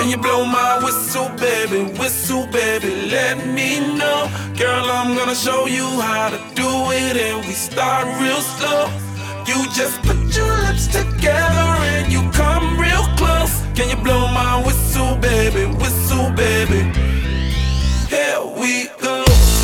Can you blow my whistle, baby? Whistle, baby, let me know. Girl, I'm gonna show you how to do it, and we start real slow. You just put your lips together and you come real close. Can you blow my whistle, baby? Whistle, baby. Here we go.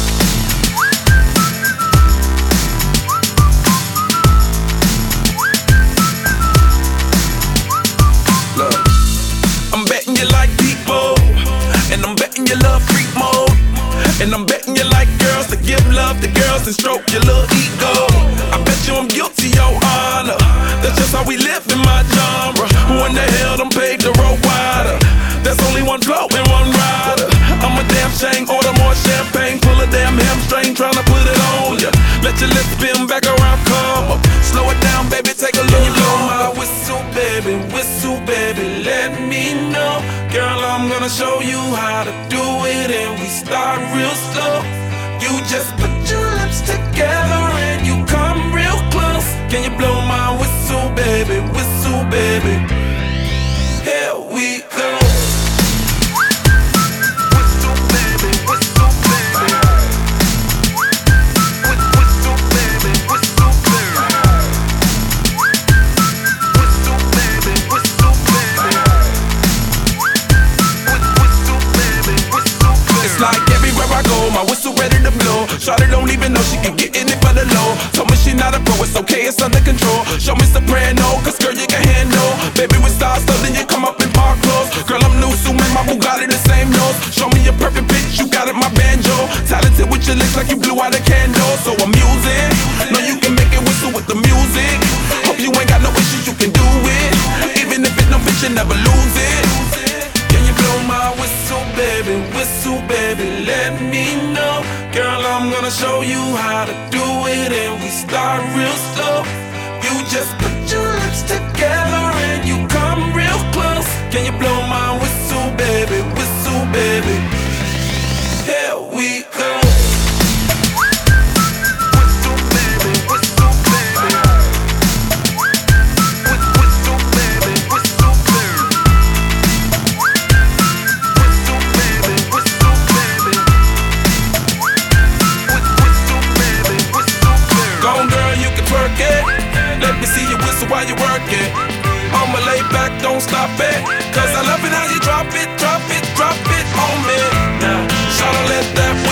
Look, I'm betting you like people, and I'm betting you love freak mode, and I'm betting you like girls to give love to girls and stroke your little ego. I bet you I'm guilty, your honor. That's just how we live in my genre. Who in the hell done paved the road wider? There's only one flow and one rider. I'm a damn shame, order more champagne, pull a damn hamstring, tryna put it on ya. Let your lips spin back around, come up. Slow it down, baby, take a look. Can you blow my whistle, baby, let me know. Girl, I'm gonna show you how to do it, and we start real slow. You just put your lips together and you come real close. Can you blow my whistle, baby? Whistle, baby. Here we go. Whistle, baby, whistle, baby. Whistle, baby, whistle, baby. Whistle, baby, whistle, baby. Whistle, baby, whistle, baby. It's like everywhere I go, my whistle ready to blow. Shawty don't even know she can get in it for the low. Told me she not a pro, it's okay, it's under control. Show me soprano, cause girl you can handle. Baby with stars, so then you come up in park clothes. Girl I'm new, so man, my Bugatti the same nose. Show me your perfect pitch, you got it, my banjo. Talented with your lips like you blew out a candle. So I'm using, know you can make it whistle with the music. Hope you ain't got no issues, you can do it. Even if it don't fit, you never lose it. Can you blow my whistle, baby, let me know. Girl, I'm gonna show you how to do it, and we start real slow. You just put your lips together and you come real close. Can you blow my whistle, baby? Whistle, baby. Here we go. Whistle, baby, whistle, baby. Whistle, baby, whistle, baby. Whistle, baby, whistle, baby. Whistle, baby, whistle, baby. Go on, girl, you can twerk it. Let me see you whistle while you work it. I'ma lay back, don't stop it. Cause I love it how you drop it, drop it, drop it on me. Now, shout out, let that